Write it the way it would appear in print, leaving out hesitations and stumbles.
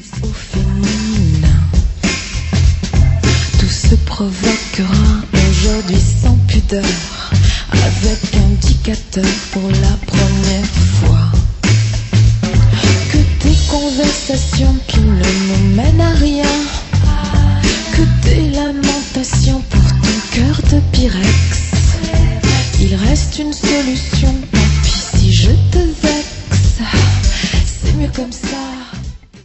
au féminin. Tout se provoquera aujourd'hui sans pudeur, avec indicateur pour la première fois. Que des conversations qui ne nous mènent à rien, que des lamentations pour ton cœur de pyrex. Il reste une solution, tant pis si je te vexe, c'est mieux comme ça.